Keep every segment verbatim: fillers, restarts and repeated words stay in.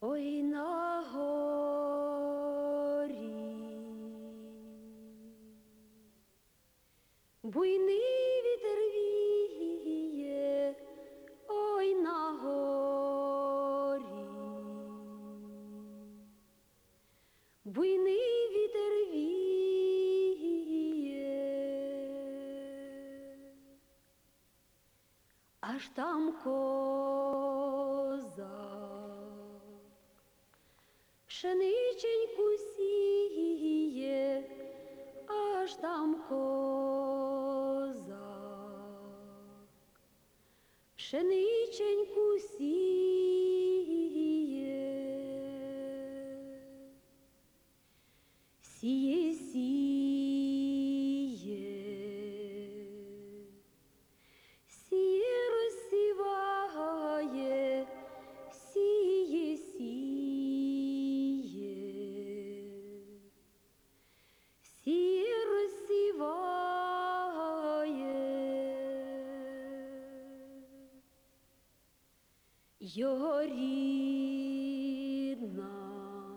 Ой на горі буйний вітер віє, ой на горі буйний вітер віє, аж там козак пшениченьку сіє, аж там козак пшениченьку сіє, сіє, сіє, сіє, розсіває, сіє, сіє, сіє, розсіває, його рідна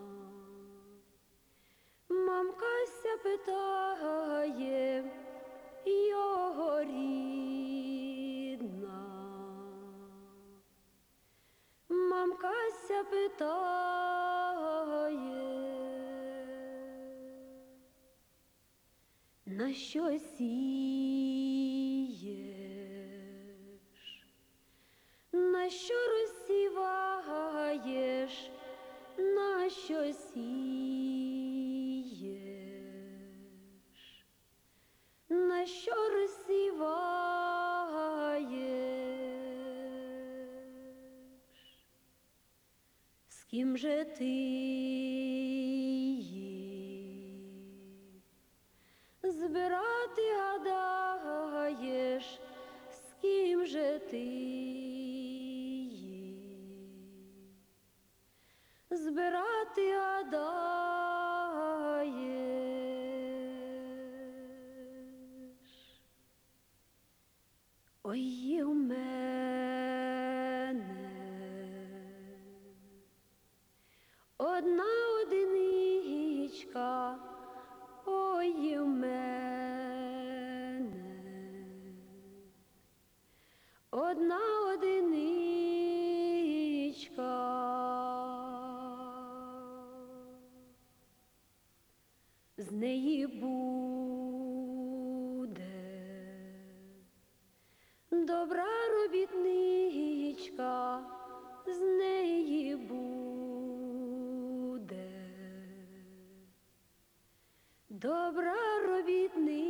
мамкася питає, його рідна мамкася питає, на що сієш, на що розсіваєш, на що сієш, на що розсіваєш, з ким же ти їх збирати гадаєш, з ким же ти їх збирати гадаєш. Ой, є в мене одна одиничка, ой, є в мене одна одиничка, з неї буде добра робітничка, з неї буде добра робітничка.